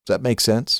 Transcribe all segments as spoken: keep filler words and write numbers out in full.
Does that make sense?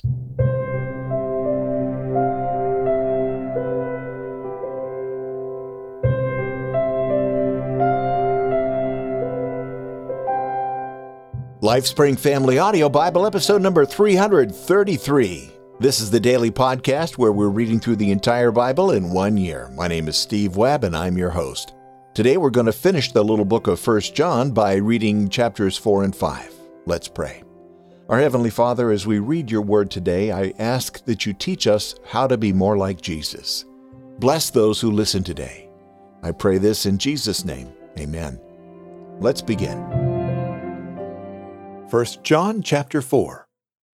LifeSpring Family Audio Bible, episode number three hundred thirty-three. This is the daily podcast where we're reading through the entire Bible in one year. My name is Steve Webb, and I'm your host. Today we're going to finish the little book of First John by reading chapters four and five. Let's pray. Our Heavenly Father, as we read your word today, I ask that you teach us how to be more like Jesus. Bless those who listen today. I pray this in Jesus' name. Amen. Let's begin. First John chapter four.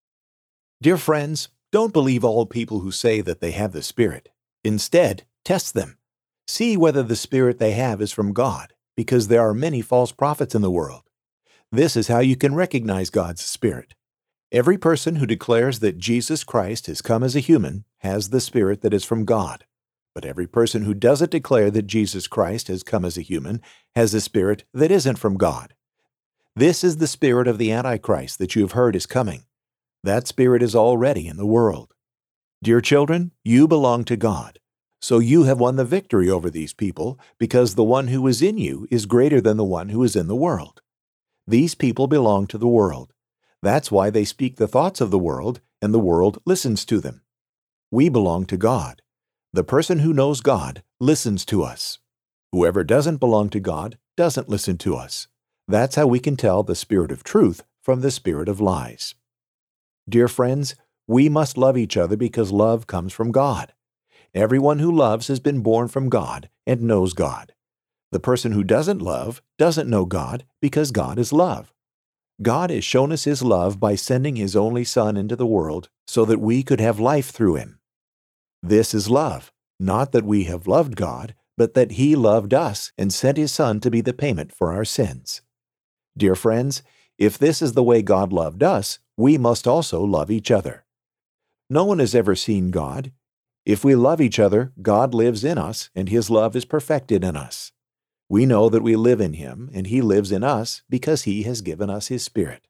Dear friends, don't believe all people who say that they have the Spirit. Instead, test them. See whether the Spirit they have is from God, because there are many false prophets in the world. This is how you can recognize God's Spirit. Every person who declares that Jesus Christ has come as a human has the Spirit that is from God. But every person who doesn't declare that Jesus Christ has come as a human has a spirit that isn't from God. This is the spirit of the Antichrist that you have heard is coming. That spirit is already in the world. Dear children, you belong to God. So you have won the victory over these people, because the one who is in you is greater than the one who is in the world. These people belong to the world. That's why they speak the thoughts of the world, and the world listens to them. We belong to God. The person who knows God listens to us. Whoever doesn't belong to God doesn't listen to us. That's how we can tell the spirit of truth from the spirit of lies. Dear friends, we must love each other because love comes from God. Everyone who loves has been born from God and knows God. The person who doesn't love doesn't know God because God is love. God has shown us His love by sending His only Son into the world so that we could have life through Him. This is love, not that we have loved God, but that He loved us and sent His Son to be the payment for our sins. Dear friends, if this is the way God loved us, we must also love each other. No one has ever seen God. If we love each other, God lives in us, and His love is perfected in us. We know that we live in Him, and He lives in us because He has given us His Spirit.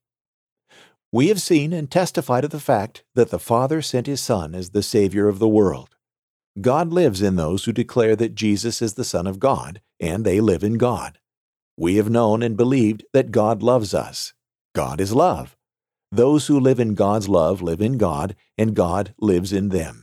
We have seen and testified of the fact that the Father sent His Son as the Savior of the world. God lives in those who declare that Jesus is the Son of God, and they live in God. We have known and believed that God loves us. God is love. Those who live in God's love live in God, and God lives in them.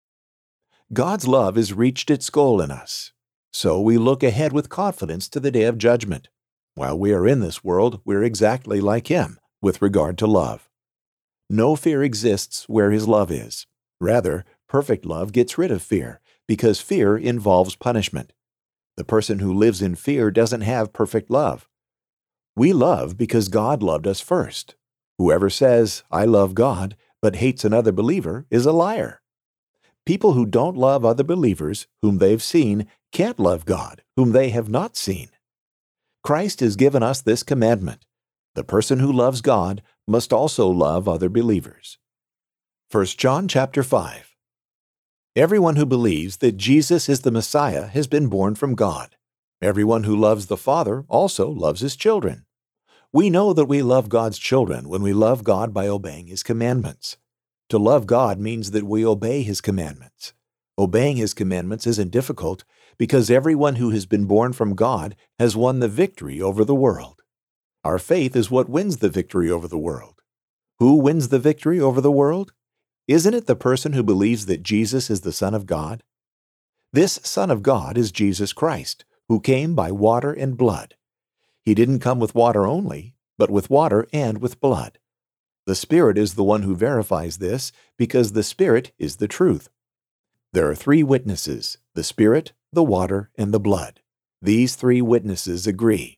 God's love has reached its goal in us. So we look ahead with confidence to the day of judgment. While we are in this world, we're exactly like Him with regard to love. No fear exists where His love is. Rather, perfect love gets rid of fear, because fear involves punishment. The person who lives in fear doesn't have perfect love. We love because God loved us first. Whoever says, "I love God," but hates another believer is a liar. People who don't love other believers whom they've seen can't love God, whom they have not seen. Christ has given us this commandment. The person who loves God must also love other believers. First John chapter five. Everyone who believes that Jesus is the Messiah has been born from God. Everyone who loves the Father also loves His children. We know that we love God's children when we love God by obeying His commandments. To love God means that we obey His commandments. Obeying His commandments isn't difficult because everyone who has been born from God has won the victory over the world. Our faith is what wins the victory over the world. Who wins the victory over the world? Isn't it the person who believes that Jesus is the Son of God? This Son of God is Jesus Christ, who came by water and blood. He didn't come with water only, but with water and with blood. The Spirit is the one who verifies this because the Spirit is the truth. There are three witnesses, the Spirit, the water, and the blood. These three witnesses agree.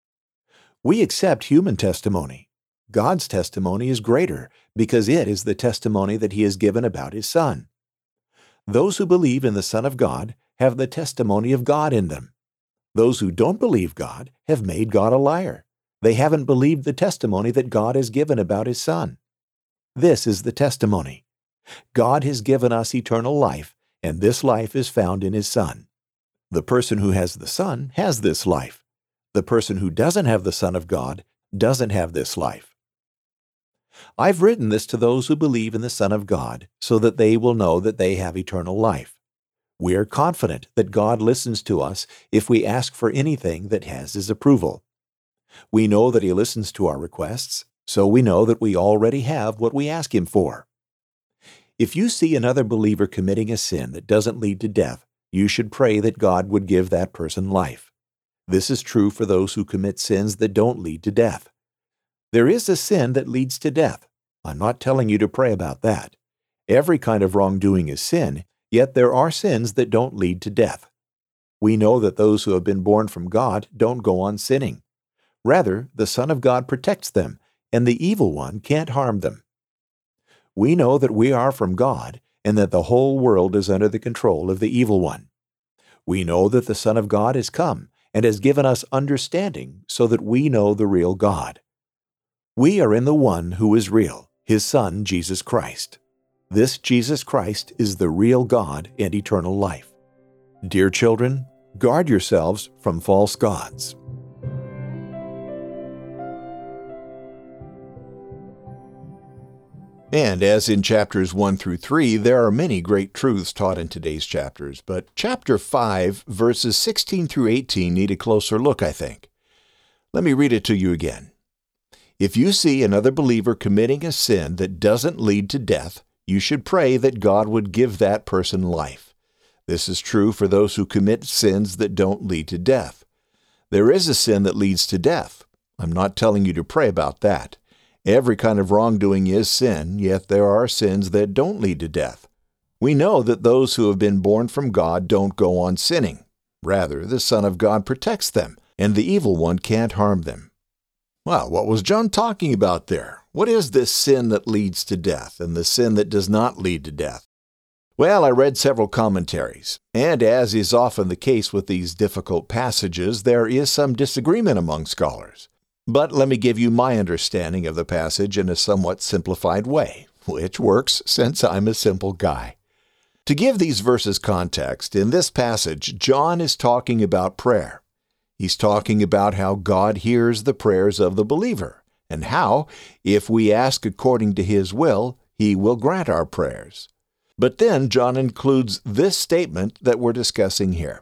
We accept human testimony. God's testimony is greater because it is the testimony that He has given about His Son. Those who believe in the Son of God have the testimony of God in them. Those who don't believe God have made God a liar. They haven't believed the testimony that God has given about His Son. This is the testimony. God has given us eternal life, and this life is found in His Son. The person who has the Son has this life. The person who doesn't have the Son of God doesn't have this life. I've written this to those who believe in the Son of God, so that they will know that they have eternal life. We are confident that God listens to us if we ask for anything that has His approval. We know that He listens to our requests, so we know that we already have what we ask Him for. If you see another believer committing a sin that doesn't lead to death, you should pray that God would give that person life. This is true for those who commit sins that don't lead to death. There is a sin that leads to death. I'm not telling you to pray about that. Every kind of wrongdoing is sin, yet there are sins that don't lead to death. We know that those who have been born from God don't go on sinning. Rather, the Son of God protects them, and the evil one can't harm them. We know that we are from God, and that the whole world is under the control of the evil one. We know that the Son of God has come and has given us understanding so that we know the real God. We are in the one who is real, His Son, Jesus Christ. This Jesus Christ is the real God and eternal life. Dear children, guard yourselves from false gods. And as in chapters one through three, there are many great truths taught in today's chapters, but chapter five, verses sixteen through eighteen need a closer look, I think. Let me read it to you again. If you see another believer committing a sin that doesn't lead to death, you should pray that God would give that person life. This is true for those who commit sins that don't lead to death. There is a sin that leads to death. I'm not telling you to pray about that. Every kind of wrongdoing is sin, yet there are sins that don't lead to death. We know that those who have been born from God don't go on sinning. Rather, the Son of God protects them, and the evil one can't harm them. Well, what was John talking about there? What is this sin that leads to death and the sin that does not lead to death? Well, I read several commentaries, and as is often the case with these difficult passages, there is some disagreement among scholars. But let me give you my understanding of the passage in a somewhat simplified way, which works since I'm a simple guy. To give these verses context, in this passage, John is talking about prayer. He's talking about how God hears the prayers of the believer, and how, if we ask according to His will, He will grant our prayers. But then John includes this statement that we're discussing here.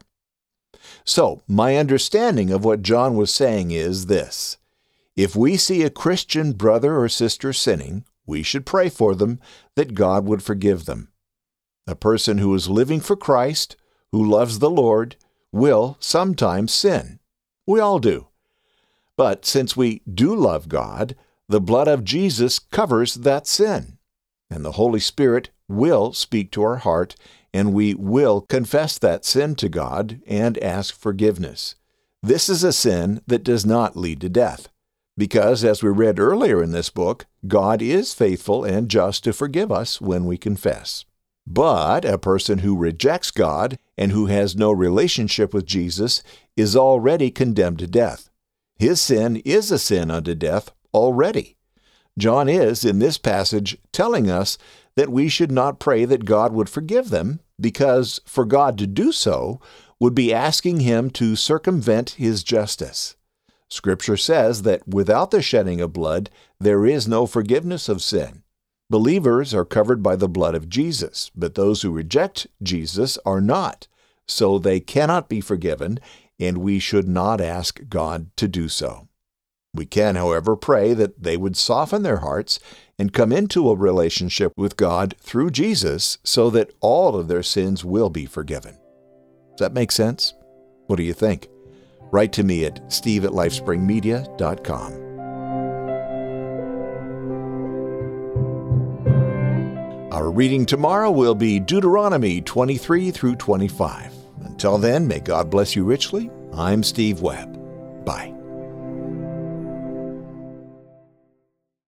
So, my understanding of what John was saying is this. If we see a Christian brother or sister sinning, we should pray for them that God would forgive them. A person who is living for Christ, who loves the Lord, will sometimes sin. We all do. But since we do love God, the blood of Jesus covers that sin, and the Holy Spirit will speak to our heart, and we will confess that sin to God and ask forgiveness. This is a sin that does not lead to death, because, as we read earlier in this book, God is faithful and just to forgive us when we confess. But a person who rejects God and who has no relationship with Jesus is already condemned to death. His sin is a sin unto death already. John is, in this passage, telling us that we should not pray that God would forgive them, because for God to do so would be asking Him to circumvent His justice. Scripture says that without the shedding of blood, there is no forgiveness of sin. Believers are covered by the blood of Jesus, but those who reject Jesus are not, so they cannot be forgiven, and we should not ask God to do so. We can, however, pray that they would soften their hearts and come into a relationship with God through Jesus so that all of their sins will be forgiven. Does that make sense? What do you think? Write to me at steve at lifespring media dot com. Our reading tomorrow will be Deuteronomy twenty-three through twenty-five. Until then, may God bless you richly. I'm Steve Webb. Bye.